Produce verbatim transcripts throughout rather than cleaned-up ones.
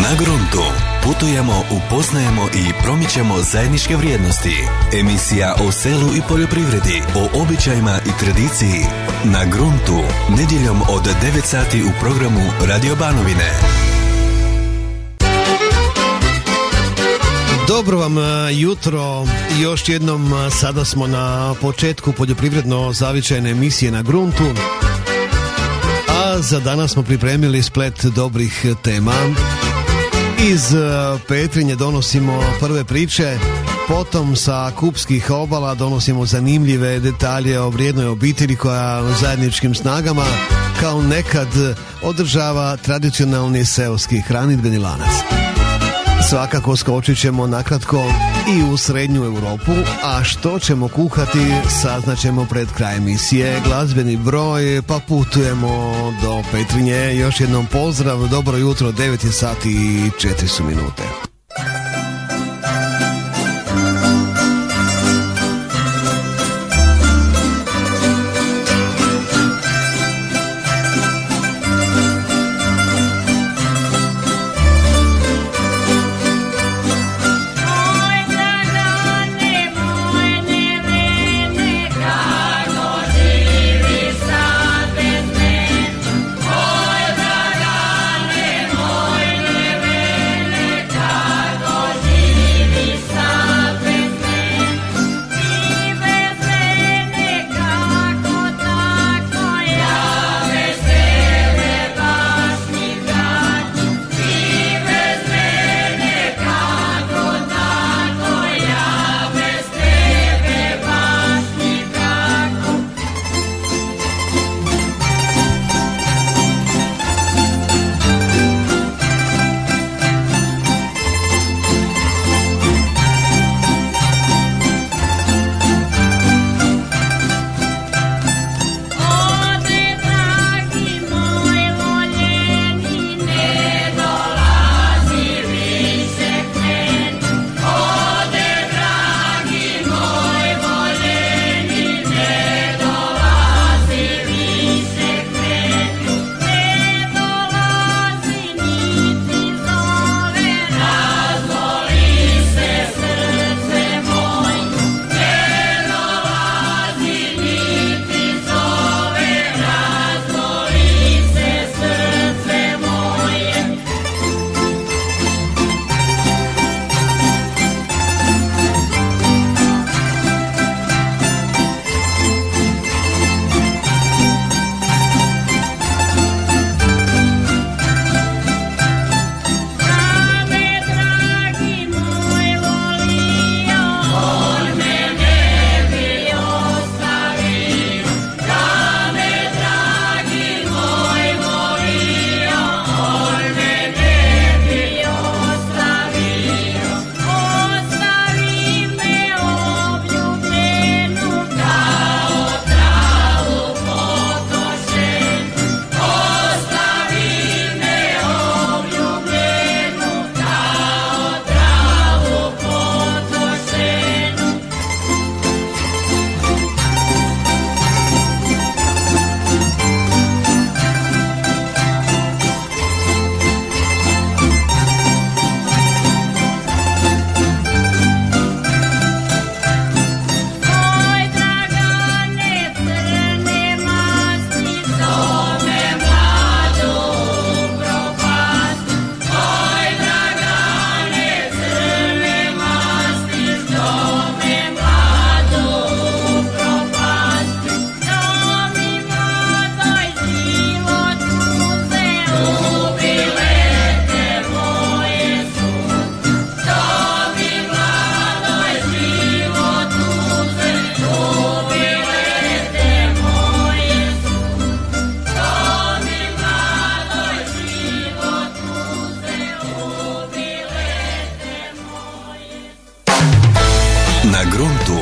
Na gruntu putujemo, upoznajemo i promičemo zajedničke vrijednosti. Emisija o selu i poljoprivredi, o običajima i tradiciji. Na gruntu, nedjeljom od devet sati u programu Radio Banovine. Dobro vam jutro, još jednom sada smo na početku poljoprivredno zavičajne emisije Na gruntu, a za danas smo pripremili splet dobrih tema. Iz Petrinje donosimo prve priče, potom sa Kupskih obala donosimo zanimljive detalje o vrijednoj obitelji koja zajedničkim snagama kao nekad održava tradicionalni seoski hranidbeni lanac. Svakako skočit ćemo nakratko i u srednju Europu, a što ćemo kuhati saznaćemo pred kraj emisije. Glazbeni broj, pa putujemo do Petrinje. Još jednom pozdrav, dobro jutro, devet je sati i četiri su minute. Na gruntu.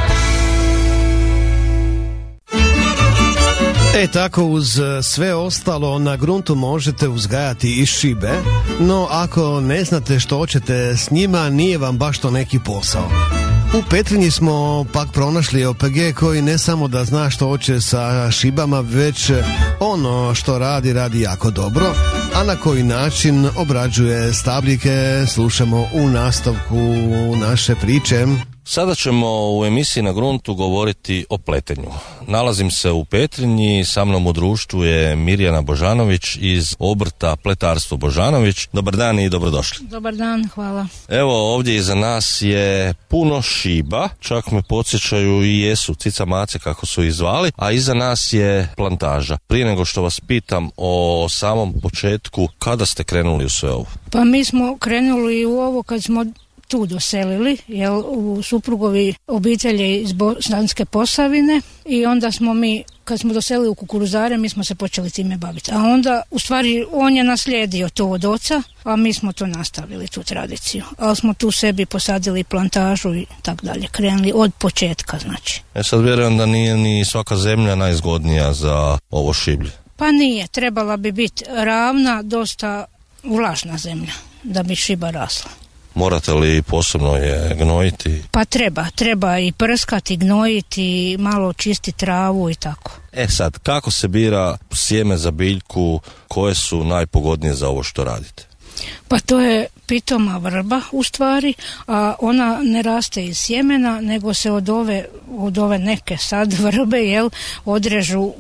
E tako uz sve ostalo na gruntu možete uzgajati i šibe, no ako ne znate što hoćete s njima nije vam baš to neki posao. U Petrinji smo pak pronašli O P G koji ne samo da zna što hoće sa šibama, već ono što radi, radi jako dobro, a na koji način obrađuje stabljike slušamo u nastavku naše priče. Sada ćemo u emisiji Na gruntu govoriti o pletenju. Nalazim se u Petrinji, sa mnom u društvu je Mirjana Božanović iz obrta Pletarstvo Božanović. Dobar dan i dobrodošli. Dobar dan, hvala. Evo, ovdje iza nas je puno šiba, čak me podsjećaju i jesu cica mace kako su ih zvali, a iza nas je plantaža. Prije nego što vas pitam o samom početku, kada ste krenuli u sve ovo? Pa mi smo krenuli u ovo kad smo tu doselili, jer u suprugovi obitelji iz Bosanske Posavine, i onda smo mi, kad smo doselili u Kukuruzare, mi smo se počeli time baviti. A onda, u stvari, on je naslijedio to od oca, a mi smo to nastavili, tu tradiciju. Ali smo tu sebi posadili plantažu i tak dalje, krenuli od početka, znači. E sad vjerujem da nije ni svaka zemlja najzgodnija za ovo šiblje. Pa nije, trebala bi biti ravna, dosta vlažna zemlja, da bi šiba rasla. Morate li posebno je gnojiti? Pa treba, treba i prskati, gnojiti, malo čistiti travu i tako. E sad, kako se bira sjeme za biljku, koje su najpogodnije za ovo što radite? Pa to je pitoma vrba u stvari, a ona ne raste iz sjemena, nego se od ove, od ove neke sad vrbe, jel, odrežu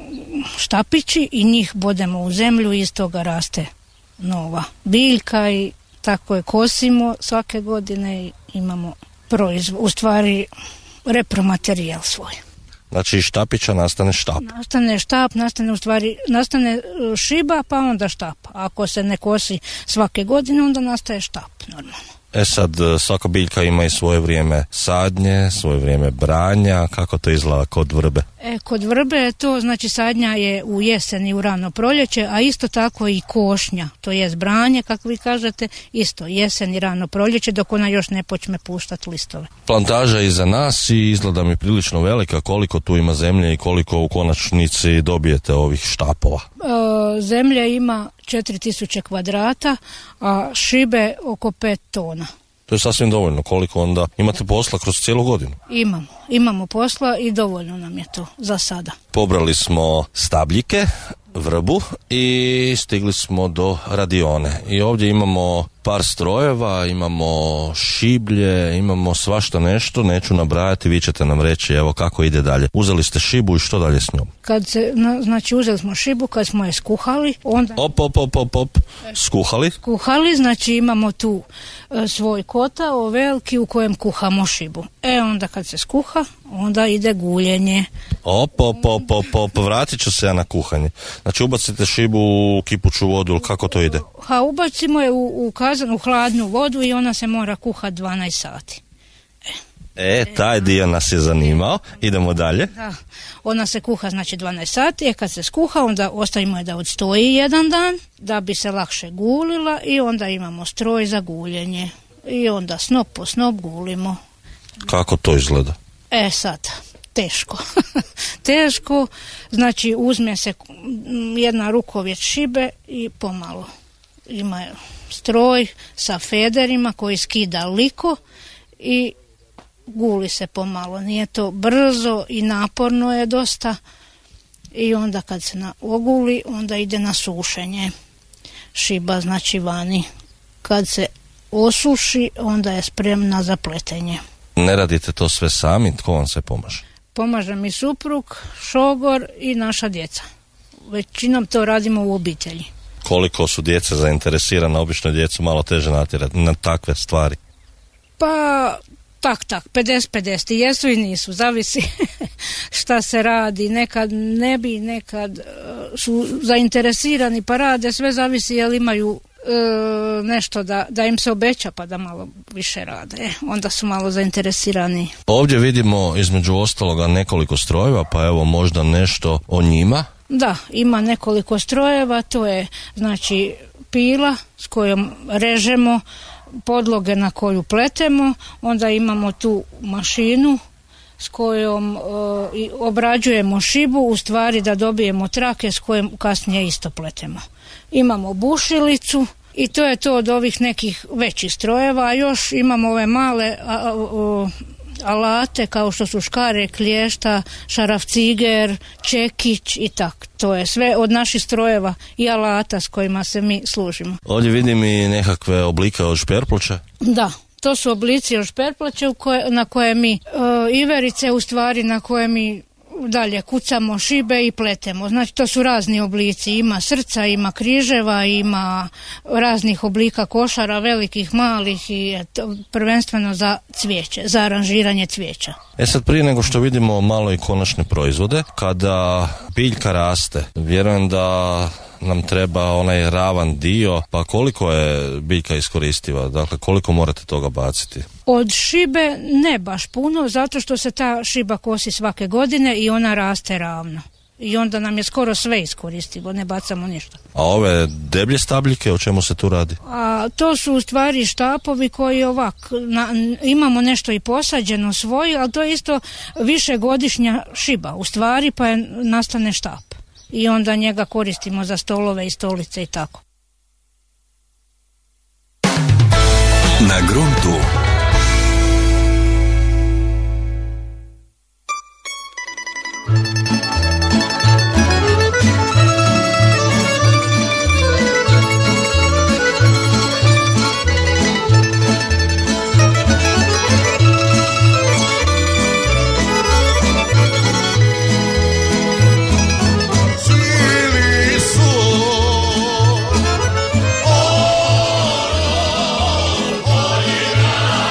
štapići i njih bodemo u zemlju i iz toga raste nova biljka i tako je kosimo svake godine i imamo proizvod, u stvari repromaterijal svoj. Znači iz štapića nastane štap. Nastane štap, nastane u stvari, nastane šiba pa onda štap. Ako se ne kosi svake godine, onda nastaje štap normalno. E sad, svaka biljka ima i svoje vrijeme sadnje, svoje vrijeme branja, kako to izgleda kod vrbe? E, kod vrbe je to, znači sadnja je u jesen i u rano proljeće, a isto tako i košnja, to jest branje, kako vi kažete, isto jesen i rano proljeće, dok ona još ne počne puštati listove. Plantaža je iza nas i izgleda mi prilično velika, koliko tu ima zemlje i koliko u konačnici dobijete ovih štapova? E, zemlje ima četiri tisuće kvadrata, a šibe oko pet tona. To je sasvim dovoljno. Koliko onda imate posla kroz cijelu godinu? Imamo. Imamo posla i dovoljno nam je to za sada. Pobrali smo stabljike, vrbu i stigli smo do radione. I ovdje imamo par strojeva, imamo šiblje, imamo svašta nešto, neću nabrajati, vi ćete nam reći evo kako ide dalje. Uzeli ste šibu i što dalje s njom? Kad se, znači uzeli smo šibu, kad smo je skuhali, onda... Op, op, op, op, op. Skuhali? Skuhali, znači imamo tu e, svoj kotao veliki u kojem kuhamo šibu. E onda kad se skuha, onda ide guljenje. Op, op, op, op, op, vratit ću se ja na kuhanje. Znači ubacite šibu u kipuću vodu, ili kako to ide? Ha, ubacimo je u, u kazan, u hladnu vodu i ona se mora kuhati dvanaest sati. E, taj dio nas je zanimao. Idemo dalje. Da, ona se kuha znači dvanaest sati, e kad se skuha onda ostavimo je da odstoji jedan dan, da bi se lakše gulila i onda imamo stroj za guljenje. I onda snop po snop gulimo. Kako to izgleda? E sad, teško. Teško, znači uzme se jedna rukovjet šibe i pomalo. Ima stroj sa federima koji skida liko i guli se pomalo. Nije to brzo i naporno je dosta. I onda kad se na, oguli, onda ide na sušenje. Šiba znači vani. Kad se osuši, onda je spremna za pletenje. Ne radite to sve sami, tko vam se pomaže? Pomaže mi suprug, šogor i naša djeca. Većinom to radimo u obitelji. Koliko su djeca zainteresirana, obično djecu malo teže natjerati na takve stvari? Pa tak, tak, pedeset pedeset, jesu i nisu, zavisi šta se radi, nekad ne bi, nekad su zainteresirani pa rade, sve zavisi jel imaju e, nešto da, da im se obeća pa da malo više rade, e, onda su malo zainteresirani. Ovdje vidimo između ostaloga nekoliko strojeva, pa evo možda nešto o njima. Da, ima nekoliko strojeva, to je znači pila s kojom režemo podloge na koju pletemo, onda imamo tu mašinu s kojom e, obrađujemo šibu, u stvari da dobijemo trake s kojom kasnije isto pletemo. Imamo bušilicu i to je to od ovih nekih većih strojeva, a još imamo ove male a, a, alate kao što su škare, klješta, šarafciger, čekić i tak. To je sve od naših strojeva i alata s kojima se mi služimo. Ovdje vidim i nekakve oblike od šperploča. Da. To su oblici od šperploče na koje mi, e, iverice u stvari na koje mi dalje kucamo šibe i pletemo. Znači to su razni oblici, ima srca, ima križeva, ima raznih oblika košara, velikih, malih i eto, prvenstveno za cvijeće, za aranžiranje cvijeća. E sad, prije nego što vidimo malo i konačne proizvode, kada biljka raste, vjerujem da nam treba onaj ravan dio, pa koliko je biljka iskoristiva, dakle koliko morate toga baciti? Od šibe ne baš puno, zato što se ta šiba kosi svake godine i ona raste ravno. I onda nam je skoro sve iskoristivo, ne bacamo ništa. A ove deblje stabljike, o čemu se tu radi? A to su u stvari štapovi koji ovak, na, imamo nešto i posađeno svoje, ali to je isto višegodišnja šiba, u stvari pa je, nastane štap. I onda njega koristimo za stolove i stolice i tako. Na gruntu. Oh,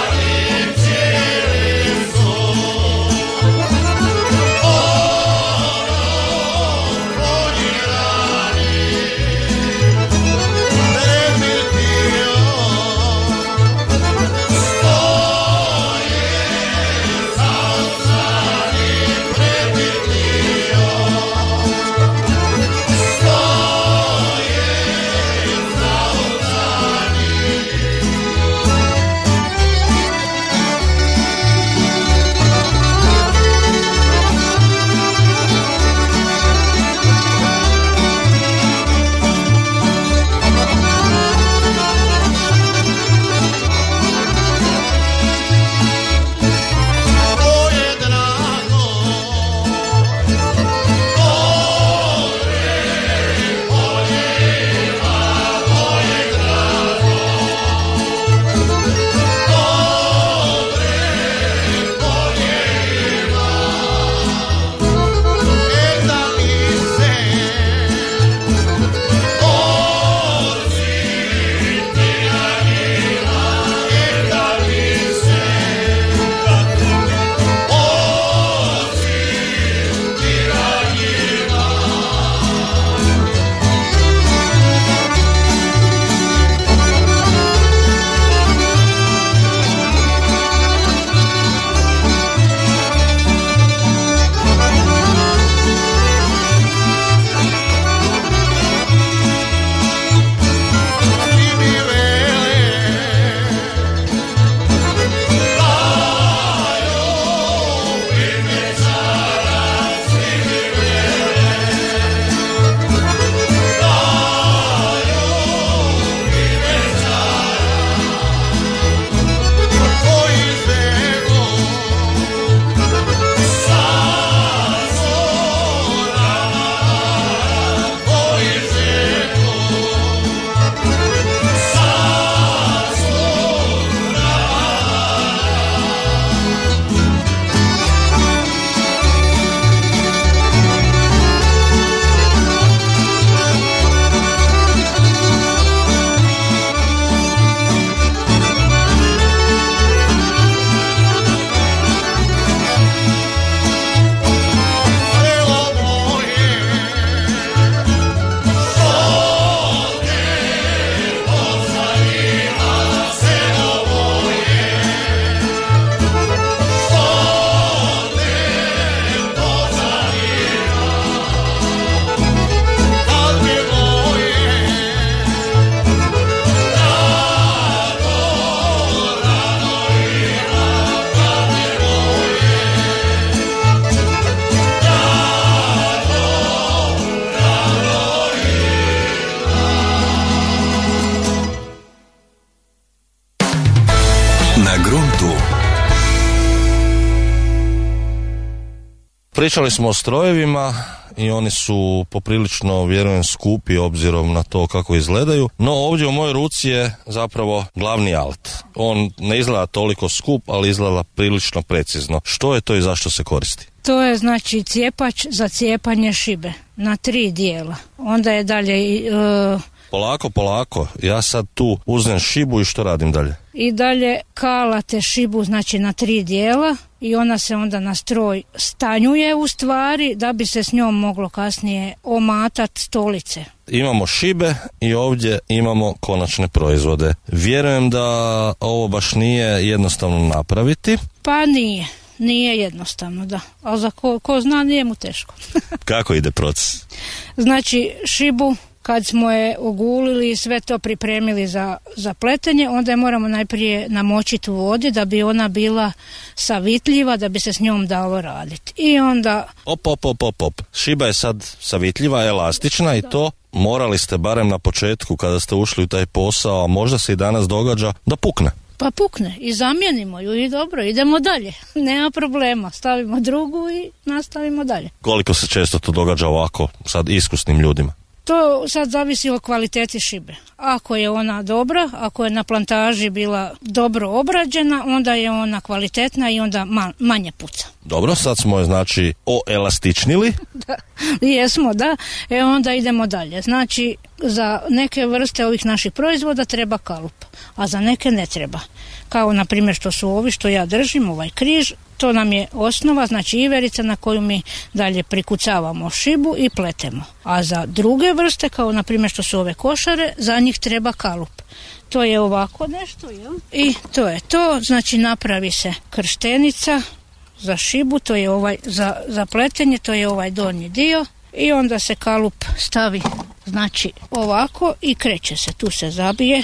Pričali smo o strojevima i oni su poprilično, vjerujem, skupi obzirom na to kako izgledaju, no ovdje u mojoj ruci je zapravo glavni alat. On ne izgleda toliko skup, ali izgleda prilično precizno. Što je to i zašto se koristi? To je znači cijepač za cijepanje šibe na tri dijela. Onda je dalje... Uh, Polako, polako. Ja sad tu uzmem šibu i što radim dalje? I dalje kalate šibu znači na tri dijela i ona se onda na stroj stanjuje u stvari da bi se s njom moglo kasnije omatati stolice. Imamo šibe i ovdje imamo konačne proizvode. Vjerujem da ovo baš nije jednostavno napraviti. Pa nije. Nije jednostavno, da. Ali za ko, ko zna, nije mu teško. Kako ide proces? Znači, šibu, kad smo je ogulili i sve to pripremili za, za pletenje, onda je moramo najprije namočiti u vodi da bi ona bila savitljiva, da bi se s njom dalo raditi. I onda... Op, op, op, op, op. Šiba je sad savitljiva, elastična i to morali ste barem na početku kada ste ušli u taj posao, a možda se i danas događa da pukne. Pa pukne i zamijenimo ju i dobro, idemo dalje. Nema problema, stavimo drugu i nastavimo dalje. Koliko se često to događa ovako sad iskusnim ljudima? To sad zavisi o kvaliteti šibe. Ako je ona dobra, ako je na plantaži bila dobro obrađena, onda je ona kvalitetna i onda ma- manje puca. Dobro, sad smo je znači oelastičnili. Da, jesmo, da. E onda idemo dalje. Znači, za neke vrste ovih naših proizvoda treba kalup, a za neke ne treba. Kao na primjer što su ovi što ja držim, ovaj križ, to nam je osnova, znači iverica na koju mi dalje prikucavamo šibu i pletemo. A za druge vrste, kao na primjer što su ove košare, za njih treba kalup. To je ovako nešto, jel? I to je to, znači napravi se krštenica za šibu, to je ovaj za, za pletenje, to je ovaj donji dio i onda se kalup stavi znači ovako i kreće se, tu se zabije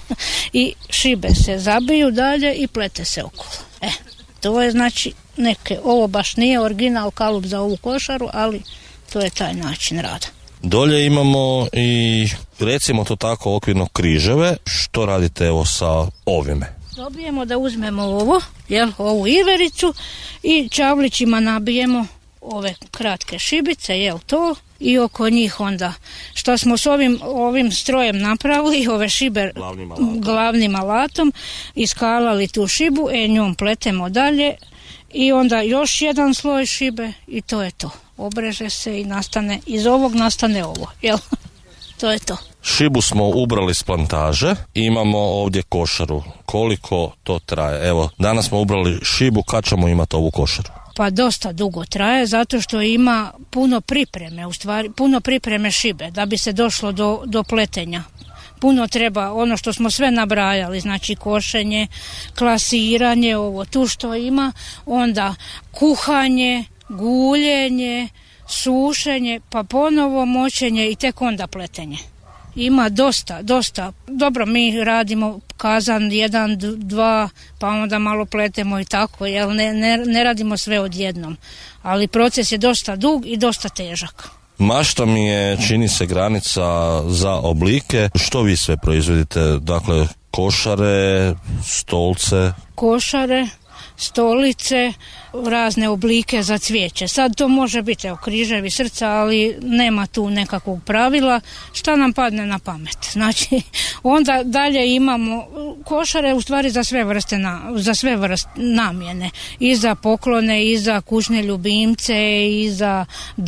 i šibe se zabiju dalje i plete se okolo. E, to je znači neke, ovo baš nije original kalup za ovu košaru, ali to je taj način rada. Dolje imamo i, recimo to tako, okvirno križeve. Što radite evo sa ovime? Dobijemo da uzmemo ovo, jel, ovu ivericu i čavlićima nabijemo ove kratke šibice, jel to, i oko njih onda, što smo s ovim, ovim strojem napravili, ove šibe glavnim alatom, glavnim alatom iskalali tu šibu, e njom pletemo dalje i onda još jedan sloj šibe i to je to. Obreže se i nastane, iz ovog nastane ovo, jel? To je to. Šibu smo ubrali s plantaže, imamo ovdje košaru. Koliko to traje? Evo, danas smo ubrali šibu, kad ćemo imati ovu košaru? Pa dosta dugo traje, zato što ima puno pripreme, u stvari, puno pripreme šibe, da bi se došlo do, do pletenja. Puno treba, ono što smo sve nabrajali, znači košenje, klasiranje, ovo tu što ima, onda kuhanje, guljenje, sušenje, pa ponovo močenje i tek onda pletenje. Ima dosta, dosta. Dobro, mi radimo kazan jedan, dva, pa onda malo pletemo i tako, jer ne, ne, ne radimo sve odjednom. Ali proces je dosta dug i dosta težak. Mašta mi je, čini se, granica za oblike. Što vi sve proizvodite? Dakle, košare, stolce? Košare, stolice, razne oblike za cvijeće. Sad to može biti evo, križevi, srca, ali nema tu nekakvog pravila. Šta nam padne na pamet? Znači, onda dalje imamo košare u stvari za sve vrste, na, za sve vrste namjene. I za poklone, i za kućne ljubimce, i za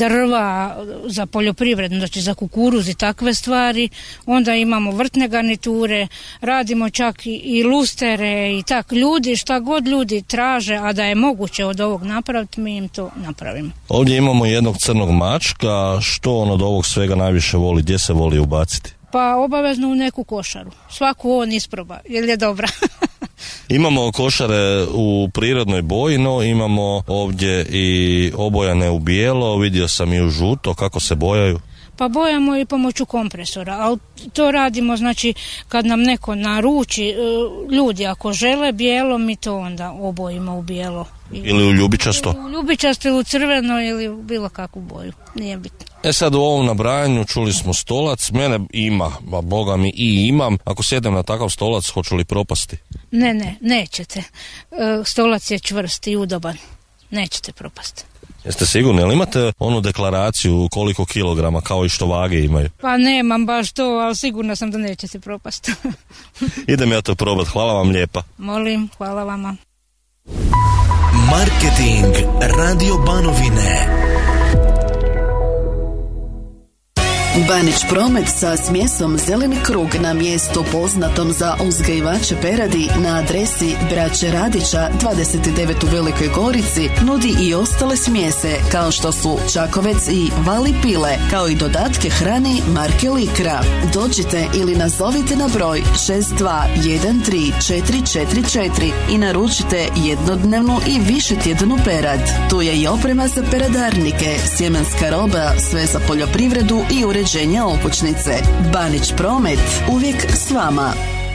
drva, za poljoprivredno, znači za kukuruz i takve stvari. Onda imamo vrtne garniture, radimo čak i, i lustere i tak. Ljudi, šta god ljudi traže, a da je moguće od ovog napraviti, mi im to napravimo. Ovdje imamo jednog crnog mačka. Što on od ovog svega najviše voli? Gdje se voli ubaciti? Pa obavezno u neku košaru. Svaku on isproba, jer je dobra. Imamo košare u prirodnoj boji, no imamo ovdje i obojane u bijelo, vidio sam i u žuto. Kako se bojaju? Pa bojamo i pomoću kompresora, ali to radimo znači kad nam neko naruči, ljudi ako žele bijelo, mi to onda obojimo u bijelo. Ili u ljubičasto? U ljubičasto ili u crveno ili u bilo kakvu boju, nije bitno. E sad u ovom nabrajanju čuli smo stolac, mene ima, ba boga mi i imam, ako sjednem na takav stolac hoću li propasti? Ne, ne, nećete. Stolac je čvrst i udoban, nećete propasti. Jeste sigurni, jel imate onu deklaraciju koliko kilograma, kao i što vage imaju? Pa nemam baš to, ali sigurna sam da neće se propasti. Idem ja to probat, hvala vam lijepa. Molim, hvala vama. Marketing Radio Banovine. Banić Promet sa smjesom Zeleni krug na mjestu poznatom za uzgajivače peradi na adresi Braće Radića dvadeset devet u Velikoj Gorici nudi i ostale smjese kao što su Čakovec i Vali Pile, kao i dodatke hrani marke Likra. Dođite ili nazovite na broj šest dva jedan tri četiri četiri četiri i naručite jednodnevnu i višetjednu perad. Tu je i oprema za peradarnike, sjemenska roba, sve za poljoprivredu i uređenje okućnice. Banić Promet, uvijek s vama.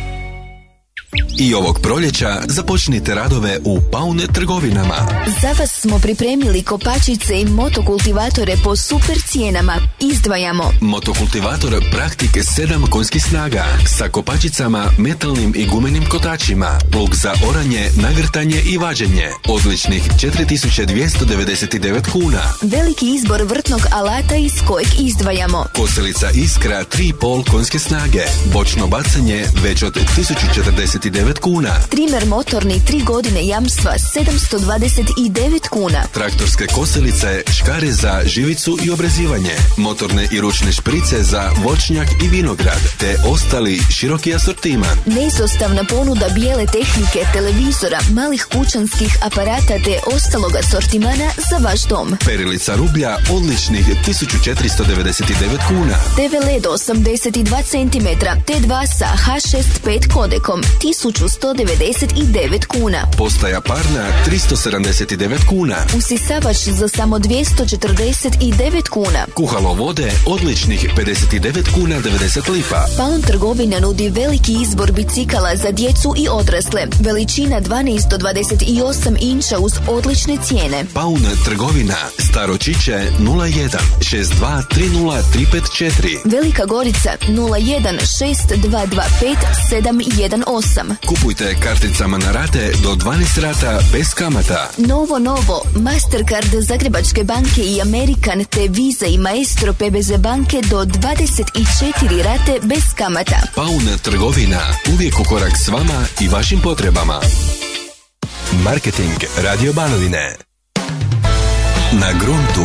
I ovog proljeća započnite radove u Paune trgovinama. Za vas smo pripremili kopačice i motokultivatore po super cijenama. Izdvajamo Motokultivator Praktike sedam konjskih snaga sa kopačicama, metalnim i gumenim kotačima, plug za oranje, nagrtanje i vađenje, odličnih četiri tisuće dvjesto devedeset devet kuna. veliki izbor vrtnog alata iz kojeg izdvajamo Kosilica Iskra tri i pol konjske snage, bočno bacanje već od tisuću četrdeset devet kuna. trimer motorni tri godine jamstva sedamsto dvadeset devet kuna. Traktorske kosilice, škare za živicu i obrezivanje, motorne i ručne šprice za voćnjak i vinograd, te ostali široki asortiman. Neizostavna ponuda bijele tehnike, televizora, malih kućanskih aparata te ostalog asortimana za vaš dom. Perilica rublja odličnih tisuću četiristo devedeset devet kuna. te ve led osamdeset dva centimetra, te dva sa ha šezdeset pet kodekom tisuću sto devedeset devet kuna. Postaja parna tristo sedamdeset devet kuna. Usisavač za samo dvjesto četrdeset devet kuna. Kuhalo vode odličnih pedeset devet kuna devedeset lipa. Paun trgovina nudi veliki izbor bicikala za djecu i odrasle. Veličina dvanaest do dvadeset osam inča uz odlične cijene. Paun trgovina, Staro Čiče nula jedan šest dva tri nula tri pet četiri. Velika Gorica nula jedan šest dva dva pet sedam jedan osam. Kupujte karticama na rate do dvanaest rata bez kamata. Novo Novo, Mastercard Zagrebačke banke i American te Visa i Maestro pe be ze banke do dvadeset četiri rate bez kamata. Paun trgovina, uvijek u korak s vama i vašim potrebama. Marketing Radio Banovine. Na gruntu.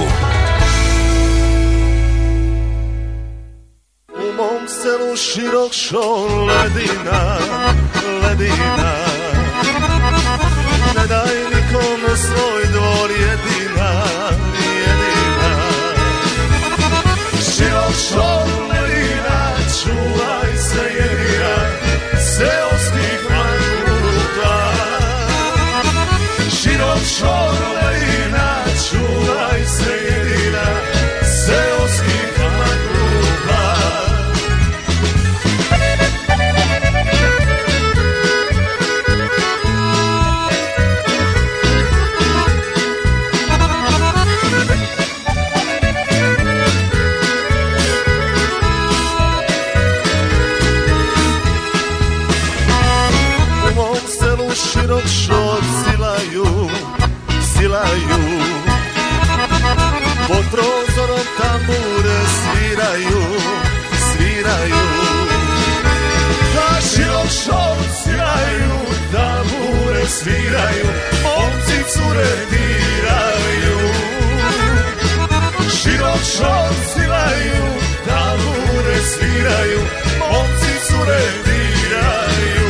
U mom selu širok šor ledina, ledina. Ne daj nikome svoj dvor jedina, jedina. Širok šor ledina, čuvaj se jedina, seoskih manguta. Širok šor ledina, čuvaj se jedina, seoskih manguta. Širok šor silaju, silaju. Pod prozorom tambure sviraju, sviraju. A širok šor silaju, tambure sviraju, momci cure diraju. Širok šor silaju, tambure sviraju, momci cure diraju.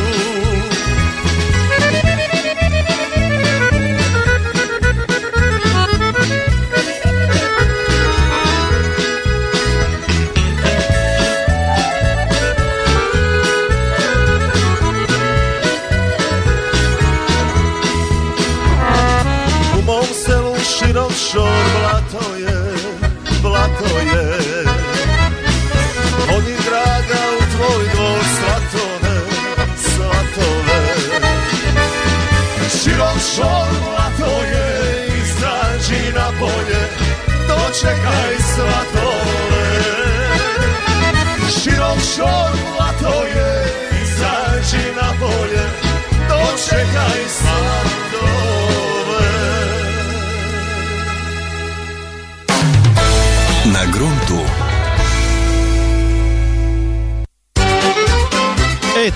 Širok šor blato je, blato je. Odim draga u tvoj dvor slatove, slatove. Širok šor blato je, izađi na polje, dočekaj slatove. Širok šor blato je, izađi na polje, dočekaj slatove.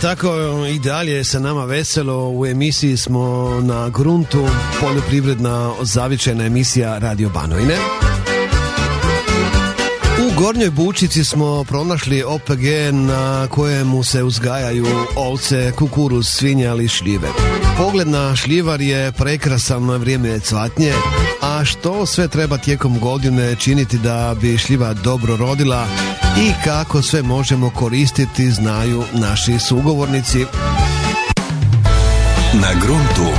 tako i dalje sa nama veselo. U emisiji smo na Gruntu, poljoprivredna zavičajna emisija Radio Banovine. U Gornjoj Bučici smo pronašli O P G na kojemu se uzgajaju ovce, kukuruz, svinje, ali i šljive. Pogled na šljivar je prekrasan na vrijeme cvatnje, a što sve treba tijekom godine činiti da bi šljiva dobro rodila i kako sve možemo koristiti znaju naši sugovornici. Na Gruntu.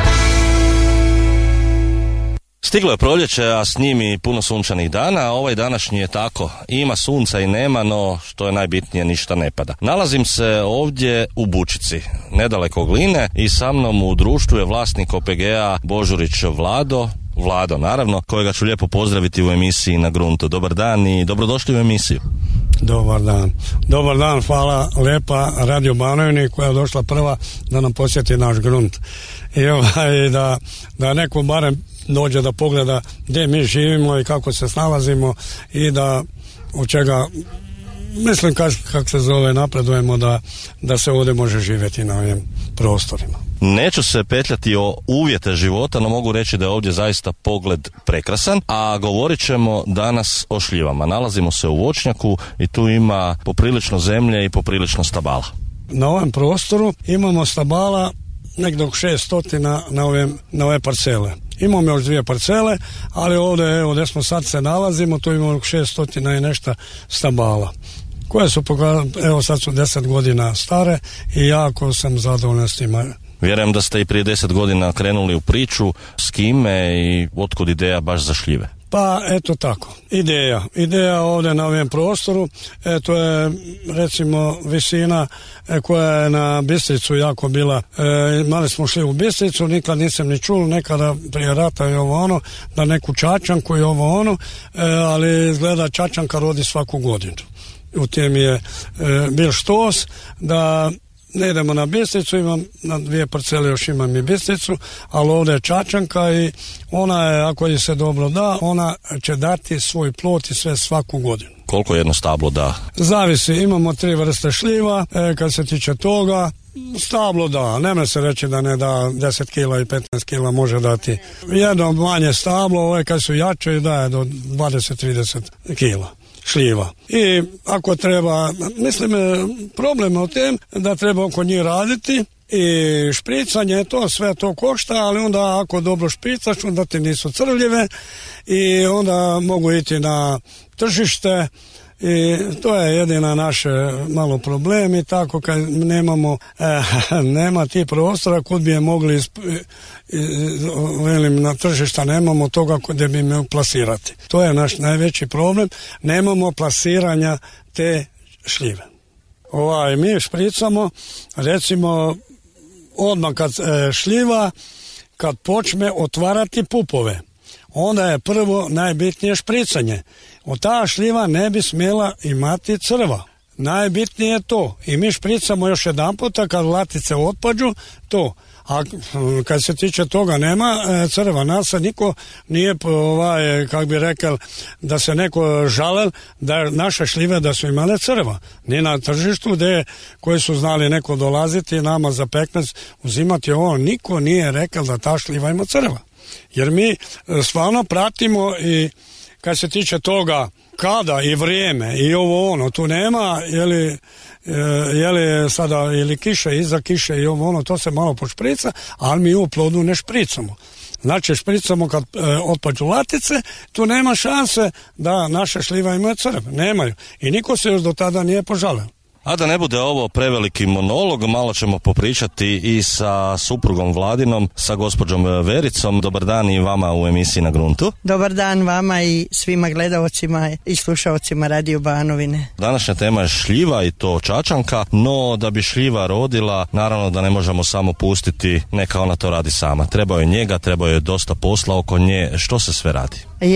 Stiglo je proljeće, a s njim i puno sunčanih dana, a ovaj današnji je tako. Ima sunca i nema, no što je najbitnije, ništa ne pada. Nalazim se ovdje u Bučici, nedaleko Gline, i sa mnom u društvu je vlasnik O P G-a Božurić Vlado, Vlado naravno, kojega ću lijepo pozdraviti u emisiji Na Gruntu. Dobar dan i dobrodošli u emisiju. Dobar dan. Dobar dan, hvala lijepa Radio Banovini koja je došla prva da nam posjeti naš grunt. I ovaj, da, da neko barem dođe da pogleda gdje mi živimo i kako se snalazimo i da od čega, mislim kako kak se zove, napredujemo da, da se ovdje može živjeti na ovim prostorima. Neću se petljati o uvjete života, no mogu reći da je ovdje zaista pogled prekrasan, a govorit ćemo danas o šljivama. Nalazimo se u voćnjaku i tu ima poprilično zemlje i poprilično stabala. Na ovom prostoru imamo stabala negdje oko šest stotina na ove, na ove parcele. Imamo još dvije parcele, ali ovdje, evo, gdje smo sad se nalazimo, tu imamo oko šest stotina i nešto stabala, koje su, evo, sad su deset godina stare i jako sam zadovoljan s njima. Vjerujem da ste i prije deset godina krenuli u priču, s kime i otkud ideja baš za šljive? Pa eto tako, ideja. Ideja ovdje na ovom prostoru, e, to je recimo visina e, koja je na Bistricu jako bila. E, imali smo šljivu Bistricu, nikad nisam ni čuo, nekada prije rata i ovo ono, da neku čačanku i ovo ono, e, ali izgleda čačanka rodi svaku godinu. U tem je e, bil štos da ne idemo na Bistricu, imam na dvije parcele još imam i Bistricu, ali ovdje je čačanka i ona je, ako je se dobro da, ona će dati svoj plod i sve svaku godinu. Koliko jedno stablo da? Zavisi, imamo tri vrste šljiva, e, kad se tiče toga, stablo da, nema se reći da ne da deset kila i petnaest kila može dati. Jedno manje stablo, ove kad su jače daje do dvadeset do trideset kila šljiva. I ako treba, mislim, problem je u tem da treba oko njih raditi i špricanje, to sve to košta, ali onda ako dobro špricaš, onda ti nisu crvljive i onda mogu ići na tržište i to je jedina naše malo problem i tako kad nemamo eh, nema ti prostora kud bi je mogli isp, velim, na tržišta nemamo toga gdje bi me plasirati. To je naš najveći problem, nemamo plasiranja te šljive. Ovaj, mi špricamo recimo odmah kad eh, šljiva kad počne otvarati pupove, onda je prvo najbitnije špricanje. Od ta šljiva ne bi smjela imati crva. Najbitnije je to. I mi špricamo još jedan puta kad latice otpađu, to. A kad se tiče toga nema crva. Nas se niko nije, ovaj, kak bi rekao, da se neko žalel da naše šljive da su imale crva. Ni na tržištu gdje koji su znali neko dolaziti nama za pekmez uzimati ovo, niko nije rekao da ta šljiva ima crva. Jer mi stvarno pratimo i kad se tiče toga kada i vrijeme i ovo ono, tu nema je li, je li sada ili kiše, iza kiše i ovo ono, to se malo pošprica, ali mi u plodu ne špricamo. Znači špricamo kad e, otpađu latice, tu nema šanse da naše šljiva imaju crve, nemaju. I niko se još do tada nije požalio. A da ne bude ovo preveliki monolog, malo ćemo popričati i sa suprugom Vladinom, sa gospođom Vericom. Dobar dan i vama u emisiji Na Gruntu. Dobar dan vama i svima gledaocima i slušaocima Radio Banovine. Današnja tema je šljiva i to čačanka, no da bi šljiva rodila, naravno da ne možemo samo pustiti, neka ona to radi sama. Treba je njega, treba je dosta posla oko nje. Što se sve radi? Je,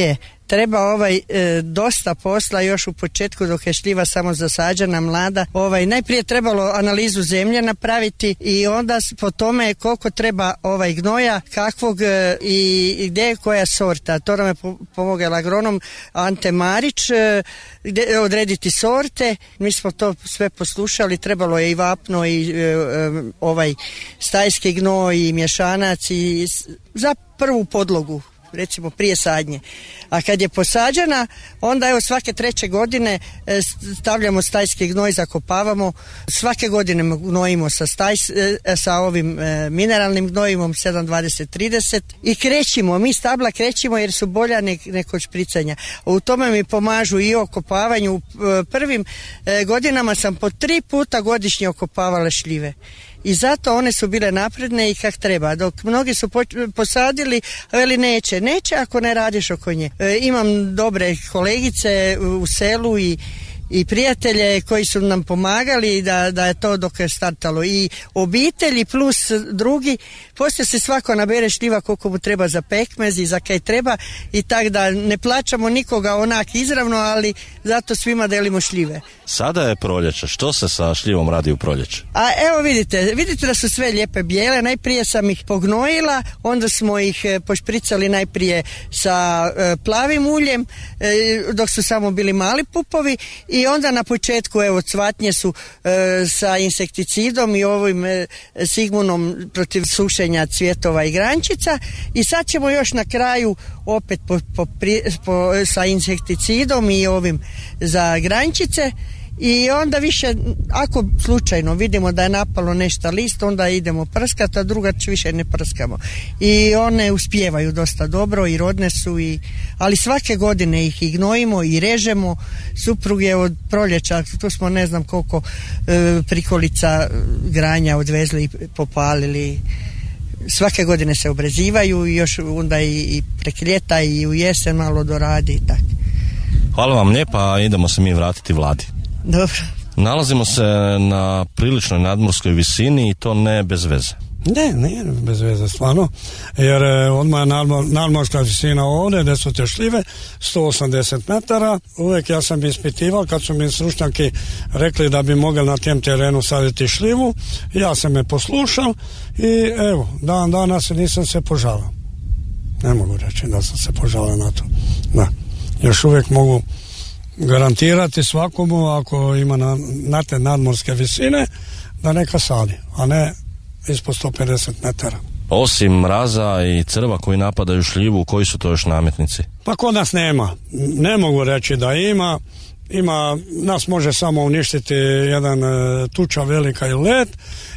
treba ovaj e, dosta posla još u početku dok je šljiva samo zasađena mlada. Ovaj najprije trebalo analizu zemlje napraviti i onda po tome koliko treba ovaj gnoja, kakvog e, i gdje je koja sorta. To nam je pomogao agronom Ante Marić, e, gdje, odrediti sorte. Mi smo to sve poslušali, trebalo je i vapno i e, e, ovaj stajski gnoj i mješanac i za prvu podlogu, recimo prije sadnje. A kad je posađena, onda evo svake treće godine stavljamo stajski gnoj, zakopavamo. Svake godine gnojimo sa, staj, sa ovim mineralnim gnojivom sedam dvadeset trideset i krećimo, mi stabla krećimo jer su bolja neko špricanja. U tome mi pomažu i okopavanju. U prvim godinama sam po tri puta godišnje okopavala šljive. I zato one su bile napredne i kak treba. Dok mnogi su posadili, veli neće. Neće ako ne radiš oko nje. E, imam dobre kolegice u selu i i prijatelje koji su nam pomagali da, da je to dok je startalo. I obitelji plus drugi, poslije se svako nabere šljiva koliko mu treba za pekmez i za kaj treba i tak da ne plaćamo nikoga onak izravno, ali zato svima delimo šljive. Sada je proljeće. Što se sa šljivom radi u proljeće? A evo vidite, vidite da su sve lijepe bijele. Najprije sam ih pognojila, onda smo ih pošpricali najprije sa e, plavim uljem, e, dok su samo bili mali pupovi i onda na početku evo cvatnje su e, sa insekticidom i ovim e, Sigmunom protiv sušenja cvjetova i grančica i sad ćemo još na kraju opet po, po, po, sa insekticidom i ovim za grančice. I onda više, ako slučajno vidimo da je napalo nešto list, onda idemo prskati, a drugač više ne prskamo. I one uspijevaju dosta dobro i rodne su, i, ali svake godine ih i gnojimo i režemo. Suprug je od proljeća, tu smo ne znam koliko e, prikolica granja odvezli i popalili. Svake godine se obrezivaju i još onda i, i prek ljeta i u jesen malo doradi i tako. Hvala vam lijepa, idemo se mi vratiti Vladi. Dobro. Nalazimo se na priličnoj nadmorskoj visini i to ne bez veze. Ne, nije bez veze, stvarno, jer odmah je nadmor, nadmorska visina ovdje, gdje su te šljive, sto osamdeset metara. Uvijek ja sam ispitivao, kad su mi stručnjaki rekli da bi mogli na tem terenu saditi šljivu, ja sam me poslušao i evo, dan danas nisam se požalao. Ne mogu reći da sam se požalao na to. Da. Još uvijek mogu garantirati svakomu ako ima na, na te nadmorske visine da neka sadi, a ne ispod sto pedeset metara. Osim mraza i crva koji napadaju šljivu, koji su to još nametnici? Pa kod nas nema. Ne mogu reći da ima. Ima, nas može samo uništiti jedan e, tuča velika i led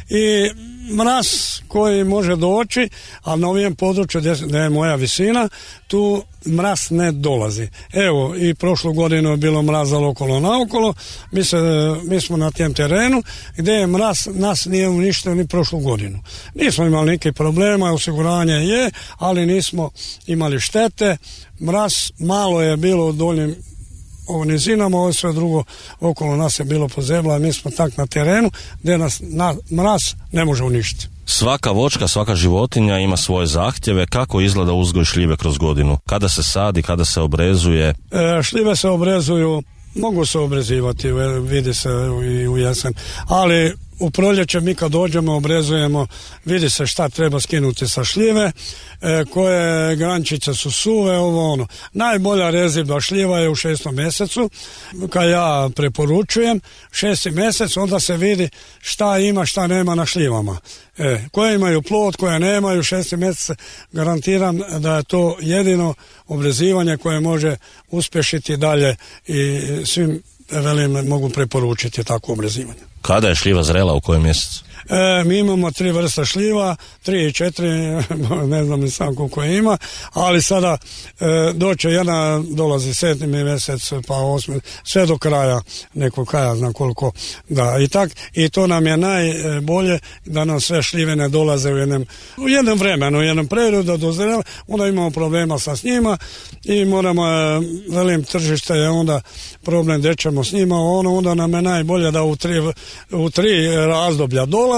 i mraz koji može doći, a na ovom području gdje je moja visina, tu mraz ne dolazi. Evo, i prošlu godinu je bilo mrazalo okolo naokolo, mi, se, mi smo na tem terenu gdje je mraz, nas nije uništio ni prošlu godinu. Nismo imali nekih problema, osiguranje je, ali nismo imali štete. Mraz malo je bilo u doljim ovo nizinama, ovo sve drugo okolo nas je bilo pozebla, a mi smo tak na terenu gdje nas na, mraz ne može uništiti. Svaka voćka, svaka životinja ima svoje zahtjeve. Kako izgleda uzgoj šljive kroz godinu? Kada se sadi, kada se obrezuje? E, šljive se obrezuju, mogu se obrezivati, vidi se i u jesen, ali u proljeće mi kad dođemo, obrezujemo, vidi se šta treba skinuti sa šljive, e, koje grančice su suve, ovo ono. Najbolja rezidba šljiva je u šestom mjesecu, kad ja preporučujem, šesti mjesec, onda se vidi šta ima, šta nema na šljivama. E, koje imaju plod, koje nemaju, šesti mjesec garantiram da je to jedino obrezivanje koje može uspješiti dalje i svim velim mogu preporučiti tako obrezivanje. Kada je šljiva zrela, u kojem mjesecu? E, mi imamo tri vrsta šljiva, tri i četiri, ne znam ni sam koliko ima, ali sada e, doće jedna, dolazi sedmi mjesec, pa osmi, sve do kraja, neko kraja zna koliko, da, i tak, i to nam je najbolje da nam sve šljive ne dolaze u jednom, u jednom vremenu, u jednom periodu da dozrela, onda imamo problema sa s njima i moramo, velim, tržište je onda problem gdje ćemo s njima, ono, onda nam je najbolje da u tri, u tri razdoblja dolaze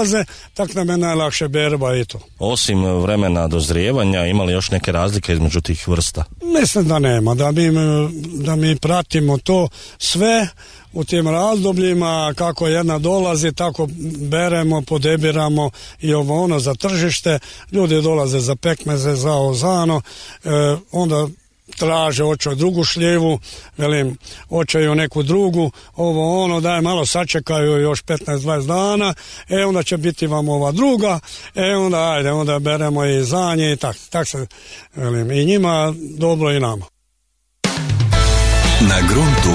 dolaze, tak nam je najlakše berba i to. Osim vremena dozrijevanja, ima li još neke razlike između tih vrsta? Mislim da nema, da mi, da mi pratimo to sve u tim razdobljima, kako jedna dolazi, tako beremo, podebiramo i ovo ono za tržište. Ljudi dolaze za pekmeze, za ozano, e, onda traže, hoće drugu šljivu, velim, hoćeju neku drugu, ovo ono, daj malo sačekaju još petnaest dvadeset dana, e onda će biti vam ova druga, e onda ajde, onda beremo i za nje i tak, tak se, velim, i njima dobro i nama. Na gruntu.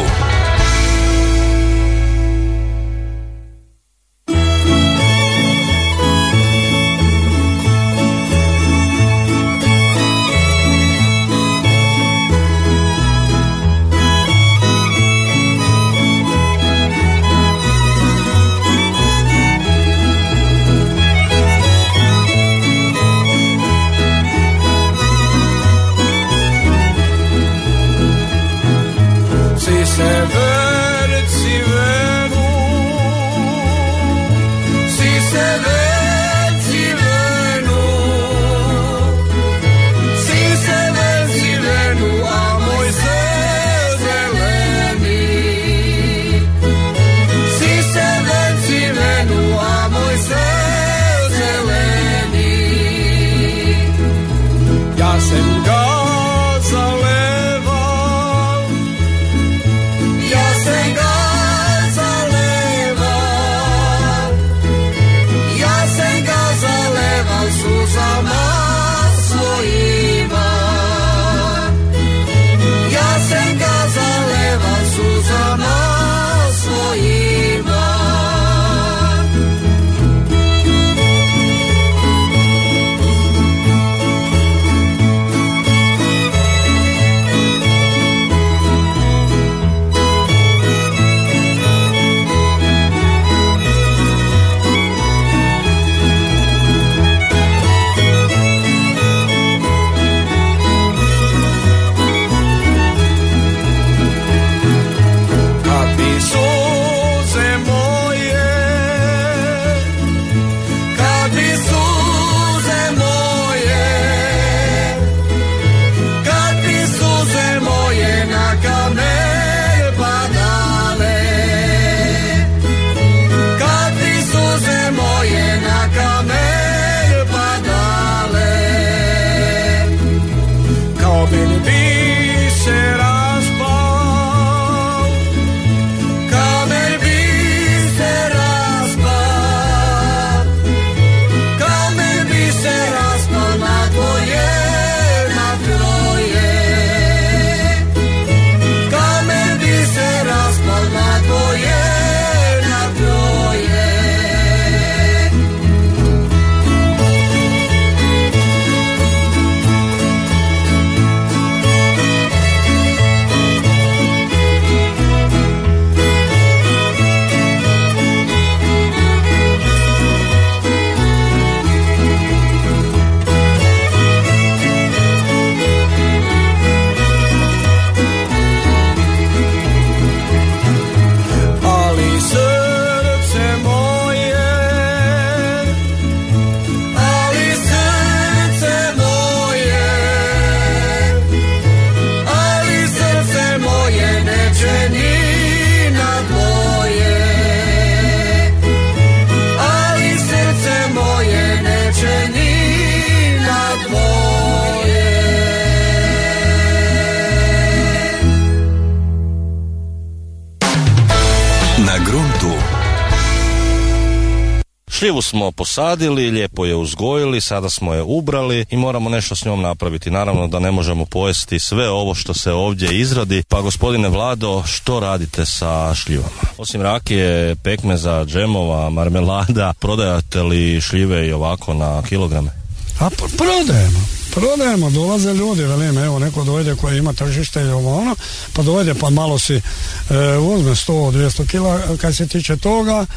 Šljivu smo posadili, lijepo je uzgojili, sada smo je ubrali i moramo nešto s njom napraviti. Naravno da ne možemo pojesti sve ovo što se ovdje izradi. Pa gospodine Vlado, što radite sa šljivama? Osim rakije, pekmeza, džemova, marmelada, prodajate li šljive i ovako na kilograme? A prodajemo. Prodajemo, dolaze ljudi, velim, evo neko dojde koji ima tržište i ovo ono, pa dojde pa malo si e, uzme sto do dvjesto kila kad se tiče toga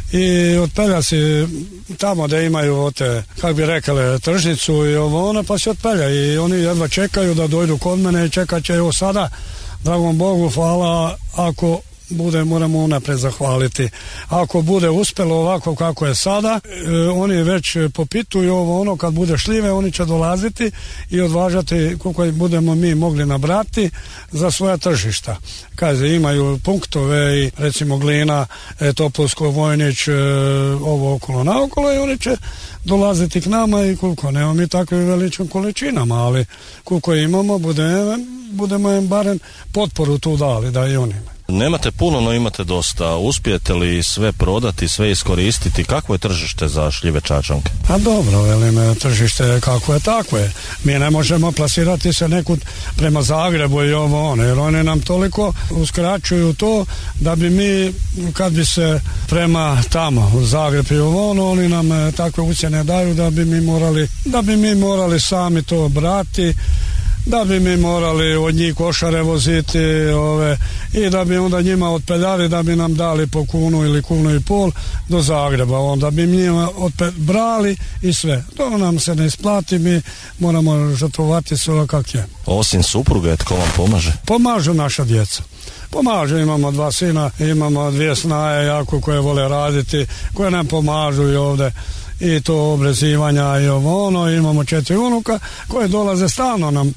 i otpelja si tamo da imaju te, kak bi rekali, tržnicu i ovo ono, pa se otpelja i oni jedva čekaju da dojdu kod mene i čekat će evo sada, dragom Bogu, hvala, ako bude, moramo unaprijed zahvaliti. Ako bude uspjelo ovako kako je sada, e, oni već popituju ovo ono, kad bude šljive oni će dolaziti i odvažati koliko budemo mi mogli nabrati za svoja tržišta. Kaže, imaju punktove i recimo Glina, e, Topolsko, Vojnić, e, ovo okolo naokolo i oni će dolaziti k nama i koliko nemamo mi takvim veličim količinama, ali koliko imamo budemo, budemo im barem potporu tu dali da i oni imaju. Nemate puno, no imate dosta. Uspijete li sve prodati, sve iskoristiti? Kakvo je tržište za šljive čačanke? A dobro, velim, tržište je kako je, tako je. Mi ne možemo plasirati se nekud prema Zagrebu i ovo ono, jer oni nam toliko uskraćuju to da bi mi, kad bi se prema tamo u Zagreb i ovo ono, oni nam takve ucjene daju da bi mi morali, da bi mi morali sami to brati, da bi mi morali od njih košare voziti ove, i da bi onda njima otpeljali, da bi nam dali po kunu ili kunu i pol do Zagreba, onda bi njima otpe, brali i sve. To nam se ne isplati, mi moramo žrtvovati sve kak je. Osim supruge, tko vam pomaže? Pomažu naša djeca. Pomažu, imamo dva sina, imamo dvije snaje jako koje vole raditi, koje nam pomažu i ovdje i to obrezivanja i ovo ono, imamo četiri unuka koje dolaze stalno nam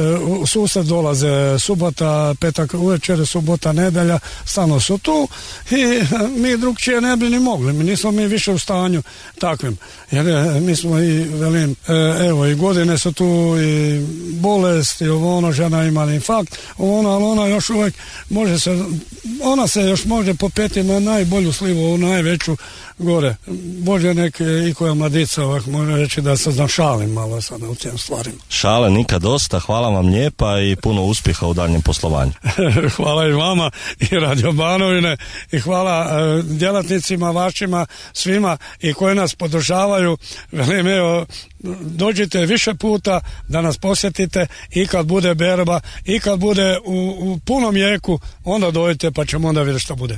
u susret, dolaze subota, petak uvečer, subota, nedelja, stalno su tu i mi drugčije ne bi ni mogli, mi nismo mi više u stanju takvim, jer mi smo i velim, evo i godine su tu i bolest i ovo ono, žena ima infarkt, ovo ono, ali ona još uvijek može se, ona se još može popeti na najbolju slivu, najveću gore. Bože, nek i koja mladica ovak može reći da se našalim malo sada u tim stvarima. Šale nikad dosta, hvala vam lijepa i puno uspjeha u daljnjem poslovanju. Hvala i vama i Radio Banovine i hvala uh, djelatnicima vašima, svima i koji nas podržavaju. Velim, evo, dođite više puta da nas posjetite i kad bude berba i kad bude u, u punom jeku, onda dođite pa ćemo onda vidjeti što bude.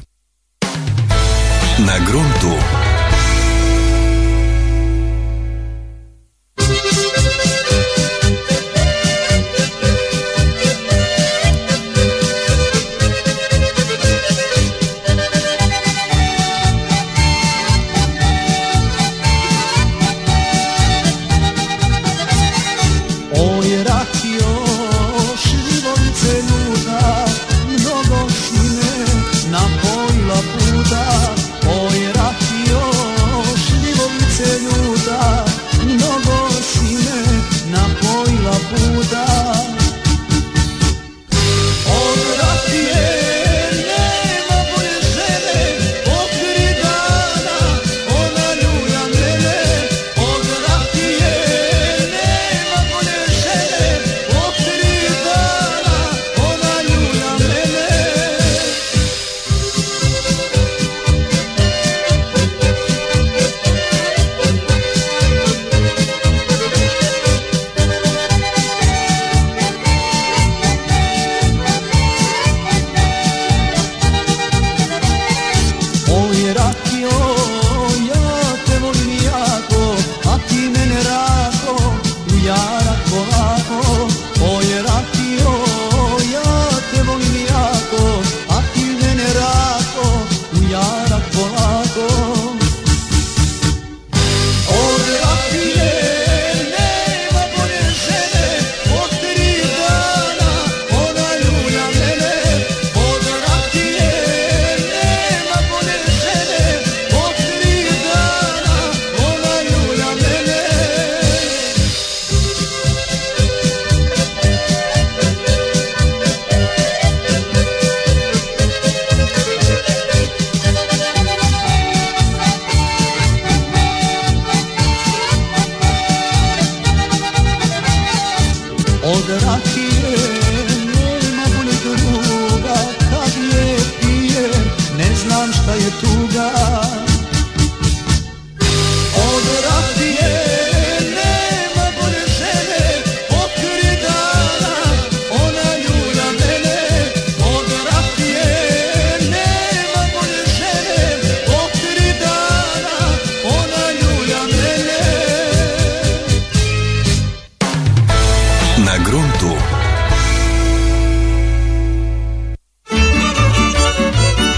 Na gruntu. Oj, rakio, šljivovice ljuda, mnogo si me napojila puta. Oj, rakio, šljivovice ljuda, mnogo si me napojila puta. Od rakije nema bolje žene, pokri dana, ona ljulja mene. Od rakije nema bolje žene, pokri dana, ona ljulja mene. Oj, rakio, ja te volim jako, a ti mene rako, u jarak polako. Oj, rakio, ja te volim jako, a ti mene rako, u jarak polako. Od rakije nema bolje žene, od tri dana ona ljulja mene. Od rakije nema bolje žene, od tri dana ona ljulja mene. Od rakije nema bolje druga, kad je pijem ne znam šta je tuga. Od rakije nema bolje žene, pokri dana, ona ljulja mene. Od rakije nema bolje žene, pokri dana, ona ljulja mene. Na gruntu.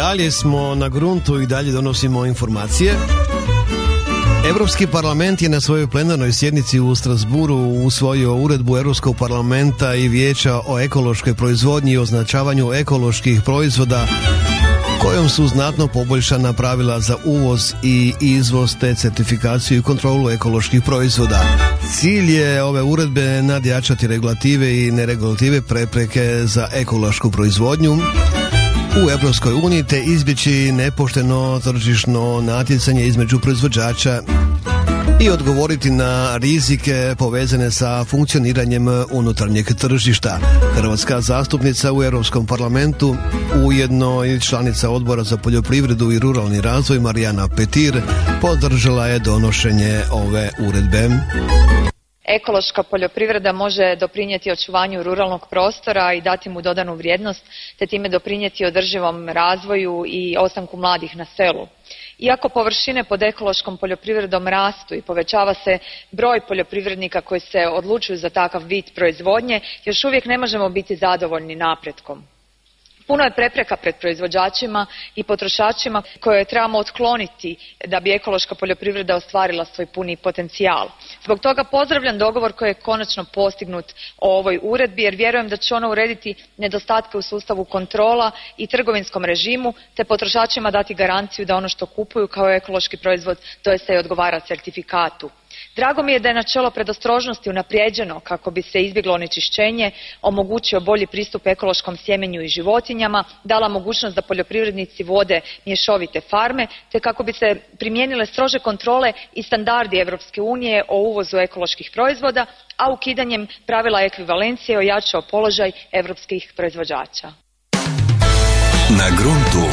dalje smo na gruntu i dalje donosimo informacije. Europski parlament je na svojoj plenarnoj sjednici u Strasburu usvojio uredbu Europskog parlamenta i vijeća o ekološkoj proizvodnji i označavanju ekoloških proizvoda, kojom su znatno poboljšana pravila za uvoz i izvoz te certifikaciju i kontrolu ekoloških proizvoda. Cilj je ove uredbe nadjačati regulative i neregulative prepreke za ekološku proizvodnju u Europskoj uniji te izbjeći nepošteno tržišno natjecanje između proizvođača i odgovoriti na rizike povezane sa funkcioniranjem unutarnjeg tržišta. Hrvatska zastupnica u Europskom parlamentu, ujedno i članica Odbora za poljoprivredu i ruralni razvoj Marijana Petir, podržala je donošenje ove uredbe. Ekološka poljoprivreda može doprinijeti očuvanju ruralnog prostora i dati mu dodanu vrijednost, te time doprinijeti održivom razvoju i ostanku mladih na selu. Iako površine pod ekološkom poljoprivredom rastu i povećava se broj poljoprivrednika koji se odlučuju za takav vid proizvodnje, još uvijek ne možemo biti zadovoljni napretkom. Puno je prepreka pred proizvođačima i potrošačima koje trebamo otkloniti da bi ekološka poljoprivreda ostvarila svoj puni potencijal. Zbog toga pozdravljam dogovor koji je konačno postignut o ovoj uredbi, jer vjerujem da će ona urediti nedostatke u sustavu kontrola i trgovinskom režimu, te potrošačima dati garanciju da ono što kupuju kao ekološki proizvod doista i odgovara certifikatu. Drago mi je da je načelo predostrožnosti unaprijeđeno kako bi se izbjeglo onečišćenje, omogućio bolji pristup ekološkom sjemenju i životinjama, dala mogućnost da poljoprivrednici vode mješovite farme, te kako bi se primijenile strože kontrole i standardi Europske unije o uvozu ekoloških proizvoda, a ukidanjem pravila ekvivalencije ojačao položaj europskih proizvođača. Na gruntu.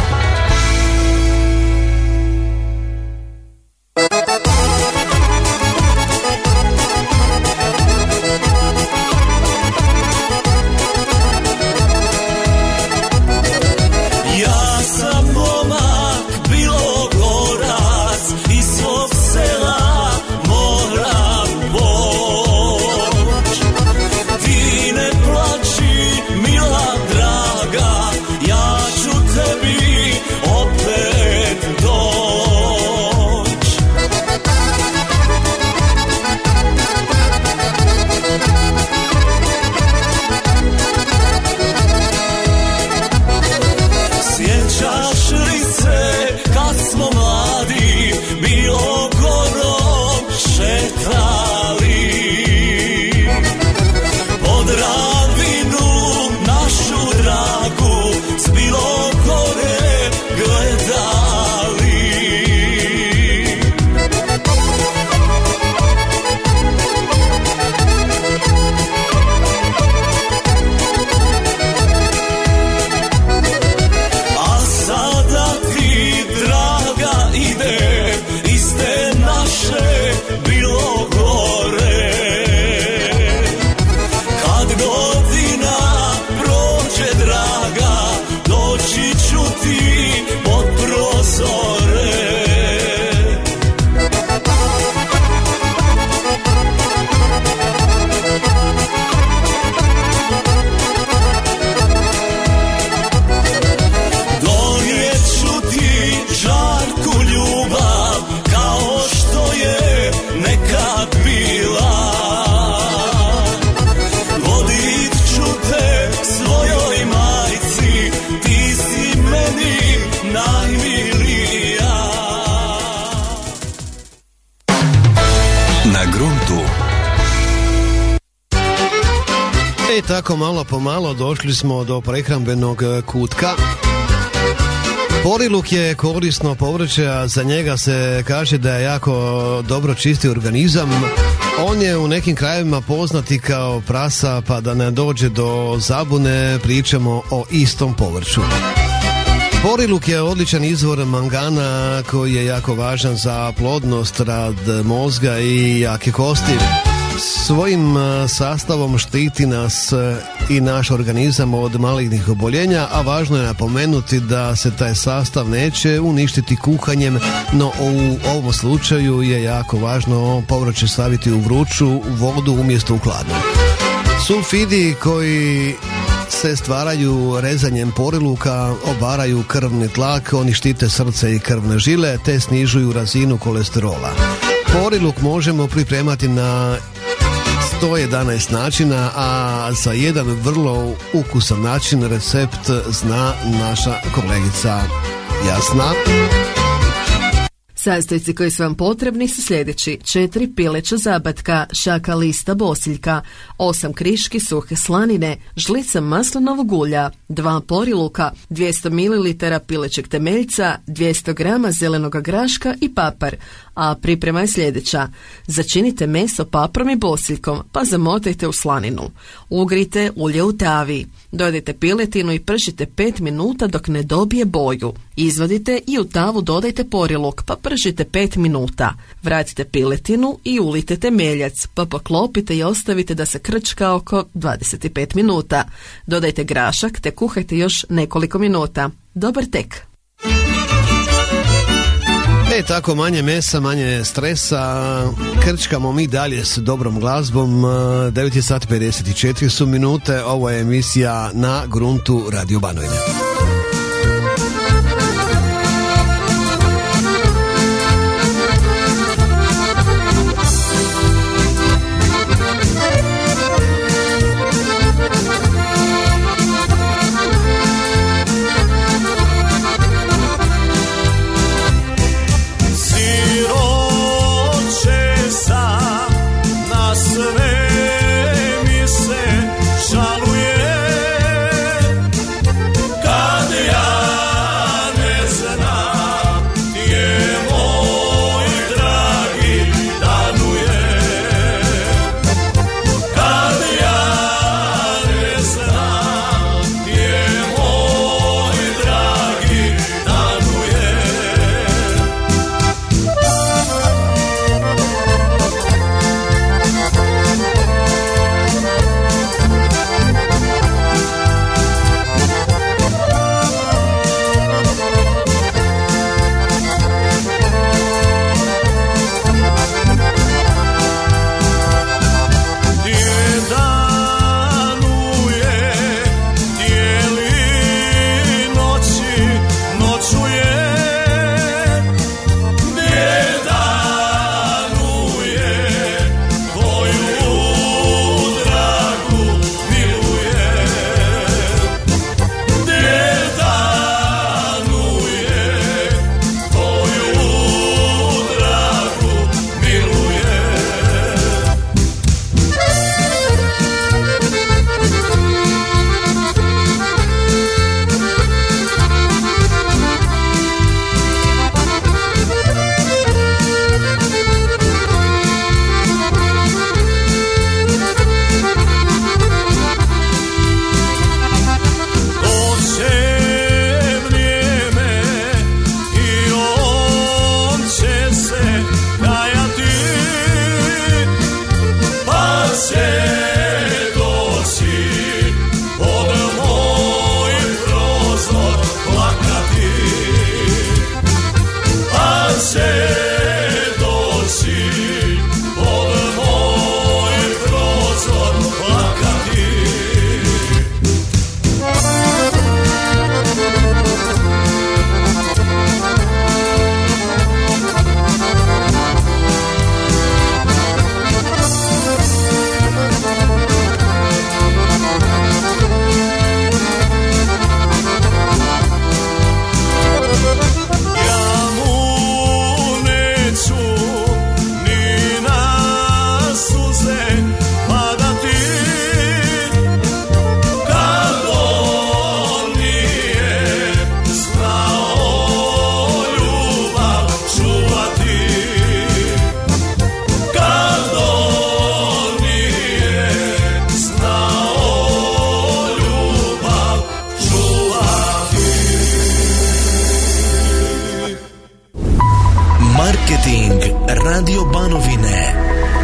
I tako malo po malo došli smo do prehrambenog kutka. Poriluk je korisno povrće, a za njega se kaže da je jako dobro čisti organizam. On je u nekim krajevima poznati kao prasa, pa da ne dođe do zabune, pričamo o istom povrću. Poriluk je odličan izvor mangana koji je jako važan za plodnost, rad mozga i jake kosti. Svojim sastavom štiti nas i naš organizam od malignih oboljenja, a važno je napomenuti da se taj sastav neće uništiti kuhanjem, no u ovom slučaju je jako važno povrće staviti u vruću vodu umjesto u hladnu. Sulfidi koji se stvaraju rezanjem poriluka, obaraju krvni tlak, oni štite srce i krvne žile te snižuju razinu kolesterola. Poriluk možemo pripremati na sto jedanaest načina, a za jedan vrlo ukusan način recept zna naša kolegica Jasna. Sastojci koji su vam potrebni su sljedeći: četiri pileća zabatka, šaka lista bosiljka, osam kriški suhe slanine, žlica maslinovog ulja, dva poriluka, dvjesto mililitara pilećeg temeljca, dvjesto grama zelenog graška i papar. A priprema je sljedeća: začinite meso paprom i bosiljkom, pa zamotajte u slaninu. Ugrite ulje u tavi. Dodajte piletinu i pršite pet minuta dok ne dobije boju. Izvadite i u tavu dodajte poriluk, pa pržite pet minuta. Vratite piletinu i ulite temeljac, pa poklopite i ostavite da se krčka oko dvadeset pet minuta. Dodajte grašak te kuhajte još nekoliko minuta. Dobar tek! E tako, manje mesa, manje stresa, krčkamo mi dalje s dobrom glazbom. Devet je sati pedeset četiri su minute, ovo je emisija Na gruntu Radio Banovine. Radio Banovine.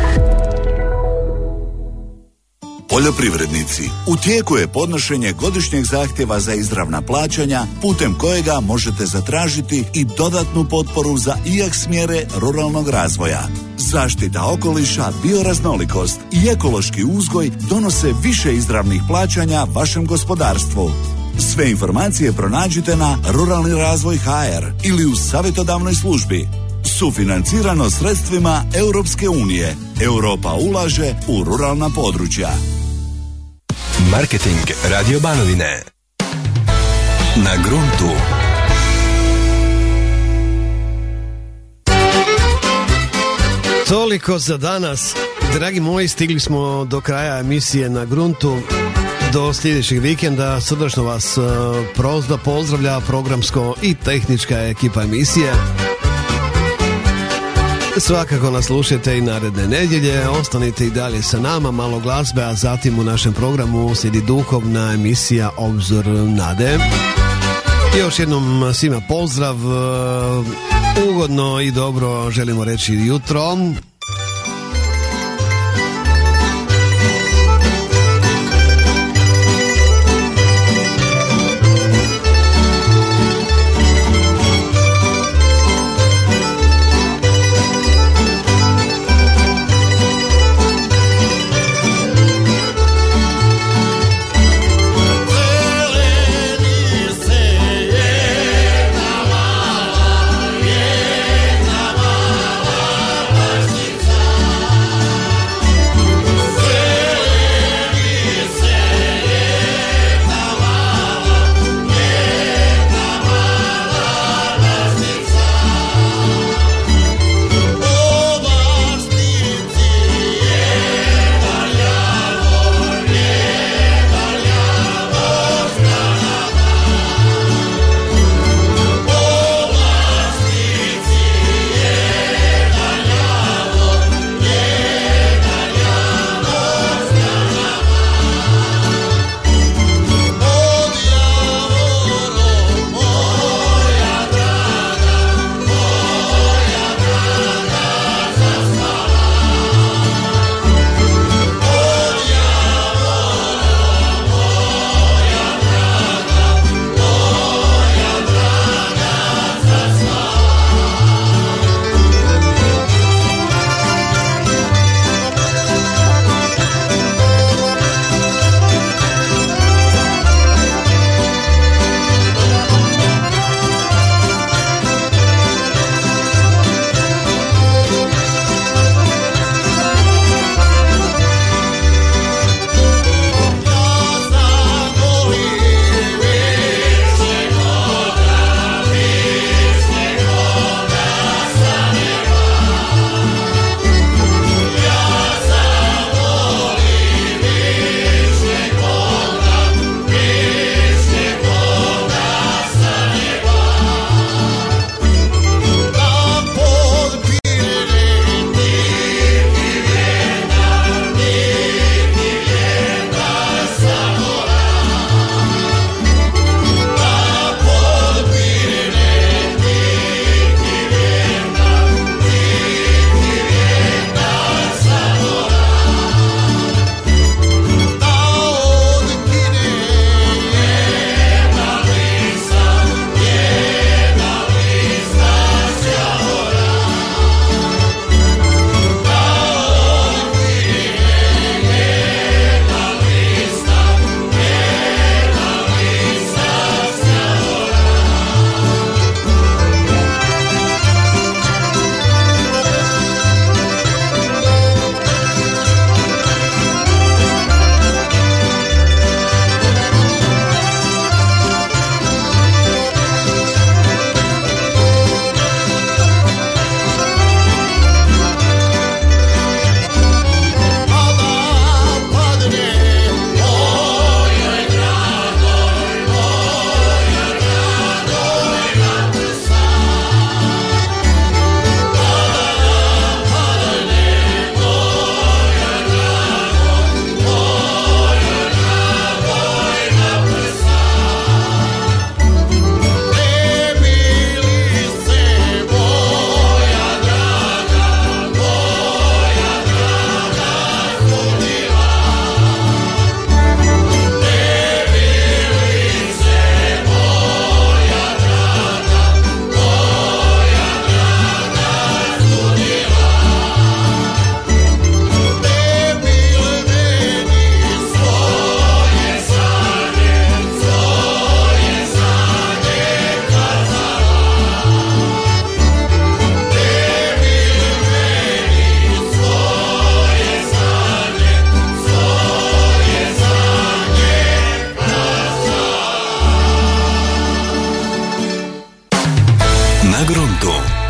Poljoprivrednici, u tijeku je podnošenje godišnjeg zahtjeva za izravna plaćanja putem kojega možete zatražiti i dodatnu potporu za I A K S mjere ruralnog razvoja. Zaštita okoliša, bioraznolikost i ekološki uzgoj donose više izravnih plaćanja vašem gospodarstvu. Sve informacije pronađite na Ruralni razvoj ha er ili u savjetodavnoj službi. Sufinancirano sredstvima Europske unije. Europa ulaže u ruralna područja. Marketing Radio Banovine. Na gruntu. Toliko za danas. Dragi moji, stigli smo do kraja emisije Na gruntu. Do sljedećeg vikenda srdačno vas prozda pozdravlja programsko i tehnička ekipa emisije. Svakako nas slušajte i naredne nedjelje. Ostanite i dalje sa nama, malo glazbe, a zatim u našem programu slijedi duhovna emisija Obzor nade. Još jednom svima pozdrav, ugodno i dobro želimo reći jutro. Jedna mala, jedna mala,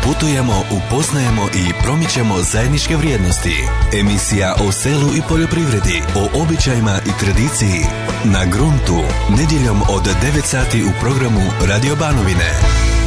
Putujemo, upoznajemo i promičemo zajedničke vrijednosti. Emisija o selu i poljoprivredi, o običajima i tradiciji. Na gruntu, nedjeljom od devet sati u programu Radio Banovine.